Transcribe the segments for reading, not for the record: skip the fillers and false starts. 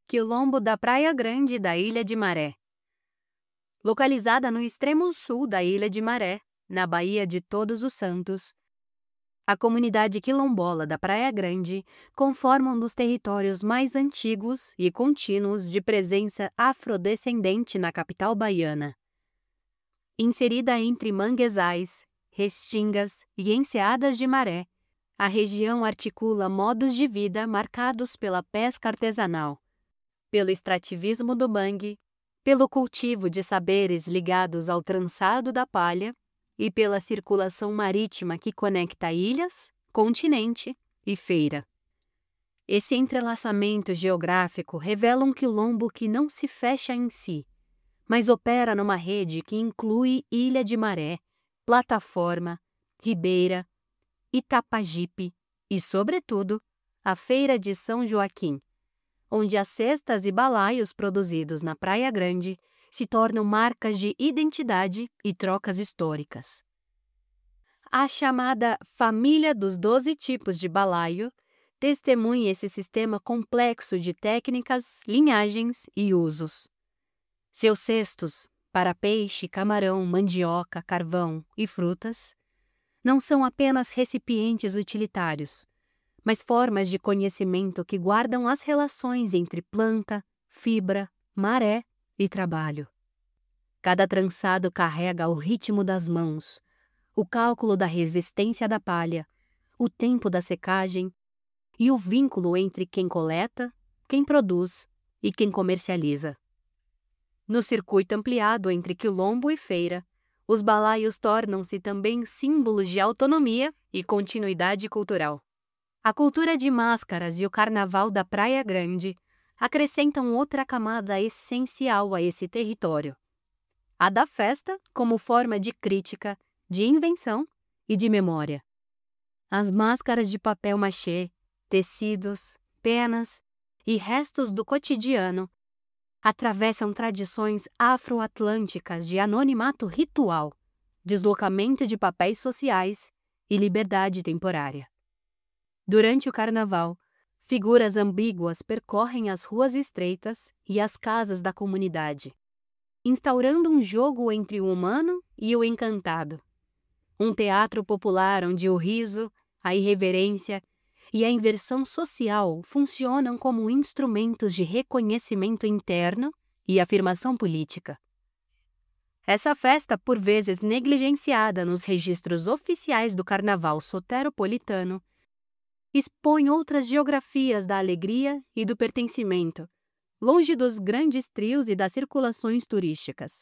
Quilombo da Praia Grande da Ilha de Maré. Localizada no extremo sul da Ilha de Maré, na Baía de Todos os Santos, a comunidade quilombola da Praia Grande conforma um dos territórios mais antigos e contínuos de presença afrodescendente na capital baiana. Inserida entre manguezais, restingas e enseadas de maré, a região articula modos de vida marcados pela pesca artesanal, pelo extrativismo do mangue, pelo cultivo de saberes ligados ao trançado da palha e pela circulação marítima que conecta ilhas, continente e feira. Esse entrelaçamento geográfico revela um quilombo que não se fecha em si, mas opera numa rede que inclui Ilha de Maré, Plataforma, Ribeira, Itapajipe e, sobretudo, a Feira de São Joaquim, onde as cestas e balaios produzidos na Praia Grande se tornam marcas de identidade e trocas históricas. A chamada Família dos 12 tipos de balaio testemunha esse sistema complexo de técnicas, linhagens e usos. Seus cestos, para peixe, camarão, mandioca, carvão e frutas, não são apenas recipientes utilitários, mas formas de conhecimento que guardam as relações entre planta, fibra, maré e trabalho. Cada trançado carrega o ritmo das mãos, o cálculo da resistência da palha, o tempo da secagem e o vínculo entre quem coleta, quem produz e quem comercializa. No circuito ampliado entre quilombo e feira, os balaios tornam-se também símbolos de autonomia e continuidade cultural. A cultura de máscaras e o carnaval da Praia Grande acrescentam outra camada essencial a esse território: a da festa como forma de crítica, de invenção e de memória. As máscaras de papel machê, tecidos, penas e restos do cotidiano atravessam tradições afro-atlânticas de anonimato ritual, deslocamento de papéis sociais e liberdade temporária. Durante o carnaval, figuras ambíguas percorrem as ruas estreitas e as casas da comunidade, instaurando um jogo entre o humano e o encantado. Um teatro popular onde o riso, a irreverência e a inversão social funcionam como instrumentos de reconhecimento interno e afirmação política. Essa festa, por vezes negligenciada nos registros oficiais do carnaval soteropolitano, expõe outras geografias da alegria e do pertencimento, longe dos grandes trios e das circulações turísticas.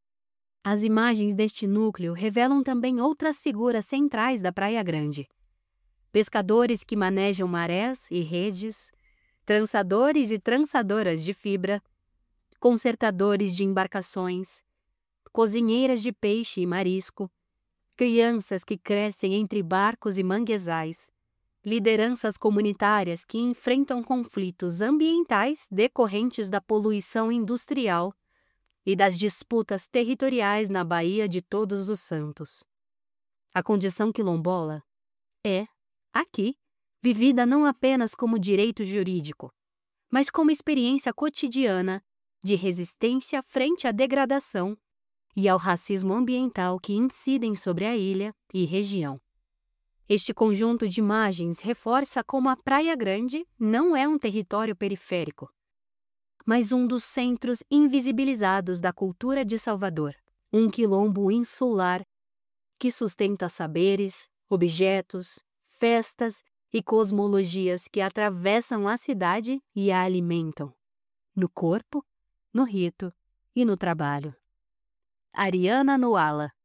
As imagens deste núcleo revelam também outras figuras centrais da Praia Grande: pescadores que manejam marés e redes, trançadores e trançadoras de fibra, consertadores de embarcações, cozinheiras de peixe e marisco, crianças que crescem entre barcos e manguezais, lideranças comunitárias que enfrentam conflitos ambientais decorrentes da poluição industrial e das disputas territoriais na Baía de Todos os Santos. A condição quilombola é, aqui, vivida não apenas como direito jurídico, mas como experiência cotidiana de resistência frente à degradação e ao racismo ambiental que incidem sobre a ilha e região. Este conjunto de imagens reforça como a Praia Grande não é um território periférico, mas um dos centros invisibilizados da cultura de Salvador, um quilombo insular que sustenta saberes, objetos, festas e cosmologias que atravessam a cidade e a alimentam, no corpo, no rito e no trabalho. Ariana Noala.